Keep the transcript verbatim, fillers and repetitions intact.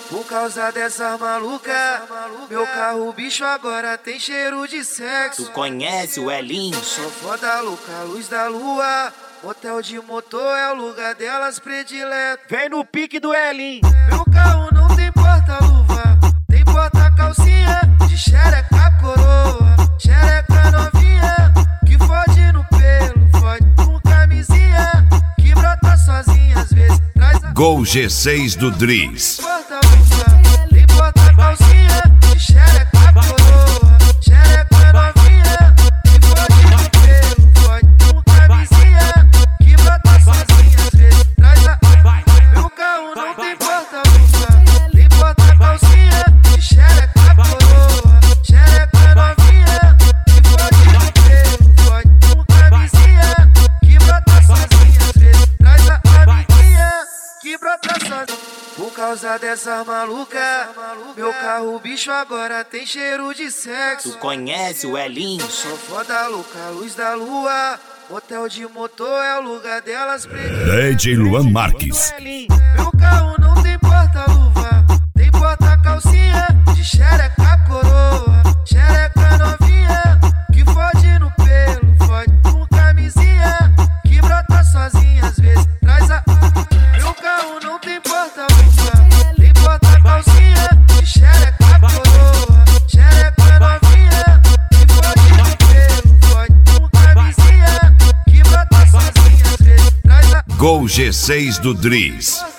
Por causa dessa maluca, meu carro bicho agora tem cheiro de sexo. Tu conhece o Elinho? Sou foda louca, luz da lua. Motel de motor é o lugar delas predileto. Vem no pique do Elinho. Meu carro não tem porta-luva, tem porta-calcinha de xereca coroa. Xereca novinha, que fode no pelo, fode com camisinha, que brota sozinha às vezes. Traz a Gol G seis do Driz. porta-luva, tem porta-calcinha de xereca coroa. Xereca novinha, que fode no pelo, fode com camisinha, que brota sozinha às vezes. Traz a meu carro não tem porta-luva, tem porta-calcinha de xereca coroa. Xereca novinha, que fode no pelo, fode com camisinha, que brota sozinha às vezes. Traz a amiguinha, que brota sozinha. Por causa dessa maluca, meu carro bicho agora tem cheiro de sexo. Tu conhece o Elinho? Sou foda louca, luz da lua. Motel de motor é o lugar delas predileto. D J Luan Marques. Meu carro não tem porta-luva, tem porta-calcinha de xereca coroa. Xereca novinha, que fode no pelo, fode com camisinha, que brota sozinha às vezes. Traz a meu carro não tem porta-luva, tem porta-calcinha de xereca coroa. Xereca novinha, que fode no pelo, fode com camisinha, que brota sozinha às vezes. Traz a Gol G seis do Driz.